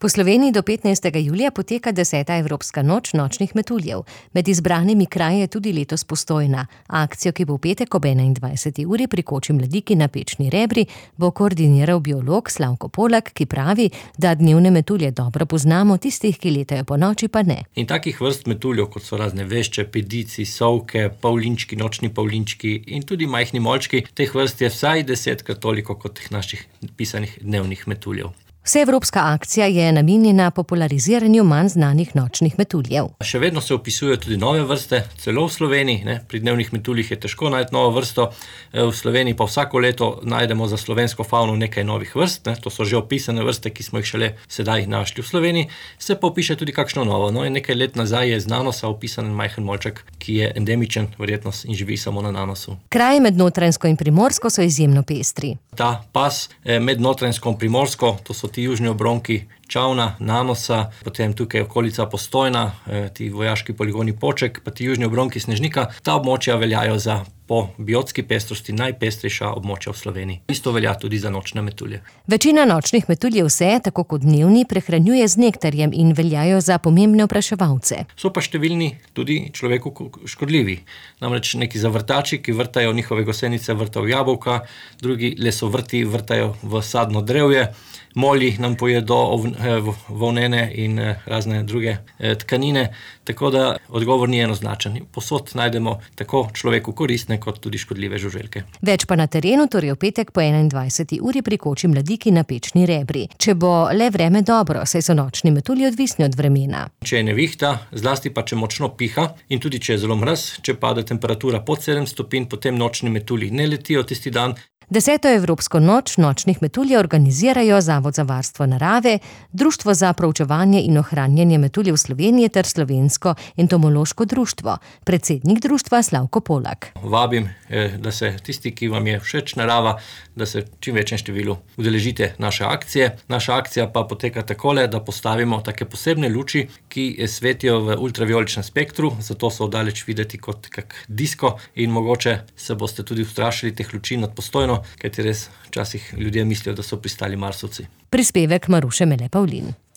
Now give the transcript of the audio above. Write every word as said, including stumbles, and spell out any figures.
Po Sloveniji do petnajstega julija poteka deseta Evropska noč nočnih metuljev. Med izbranimi kraji je tudi letos Postojna. Akcijo, ki bo v petek ob enaindvajseti uri pri Koči Mladiki na Pečni Rebri, bo koordiniral biolog Slavko Polak, ki pravi, da dnevne metulje dobro poznamo, tistih, ki letajo ponoči, pa ne. In takih vrst metuljev, kot so razne vešče, pedici, sovke, pavlinčki, nočni pavlinčki in tudi majhni molčki, teh vrst je vsaj desetkrat toliko kot teh naših pisanih dnevnih metuljev. Vseevropska akcija je namenjena populariziranju manj znanih nočnih metuljev. Še vedno se opisujejo tudi nove vrste, celo v Sloveniji, ne, pri dnevnih metuljih je težko najti novo vrsto, v Sloveniji pa vsako leto najdemo za slovensko favno nekaj novih vrst, ne, to so že opisane vrste, ki smo jih šele sedaj našli v Sloveniji, se pa opiše tudi kakšno novo. No, in nekaj let nazaj je z Nanosa opisan majhen molček, ki je endemičen, verjetno in živi samo na Nanosu. Kraji med Notranjsko in Primorsko so izjemno pestri. Ta pas med Notranjsko in Primorsko, to so ti južni obronki Čavna, Nanosa, potem tukaj okolica Postojna, ti vojaški poligoni Poček, pa ti južni obronki Snežnika, ta območja veljajo za po biotski pestrosti najpestrejša območja v Sloveniji. Isto velja tudi za nočne metulje. Večina nočnih metuljev se, tako kot dnevni, prehranjuje z nektarjem in veljajo za pomembne opraševalce. So pa številni tudi človeku škodljivi. Namreč neki zavrtači, ki vrtajo njihove gosenice, vrtajo jabolka, drugi lesovrti vrtajo v sadno drevje, molji nam pojedo volnene in razne druge tkanine, tako da odgovor ni enoznačen. Posod najdemo tako človeku koristne kot tudi škodljive žuželke. Več pa na terenu, torej v petek po enaindvajseti uri pri Koči Mladiki na Pečni Rebri. Če bo le vreme dobro, saj so nočni metulji odvisni od vremena. Če je nevihta, zlasti pa če močno piha in tudi če je zelo mraz, če pade temperatura pod sedem stopinj, potem nočni metulji ne letijo tisti dan. Deseto Evropsko noč nočnih metuljev organizirajo Zavod za varstvo narave, Društvo za proučevanje in ohranjanje metuljev Slovenije ter Slovensko entomološko društvo. Predsednik društva Slavko Polak. Vabim, da se tisti, ki vam je všeč narava, da se čim večjem številu udeležite naše akcije. Naša akcija pa poteka takole, da postavimo take posebne luči, ki svetijo v ultravijoličnem spektru, zato so oddaleč videti kot kak disko in mogoče se boste tudi ustrašili teh luči nad Postojno, kajti res včasih ljudje mislijo, da so pristali Marsovci. Prispevek Maruše Mele Pavlin.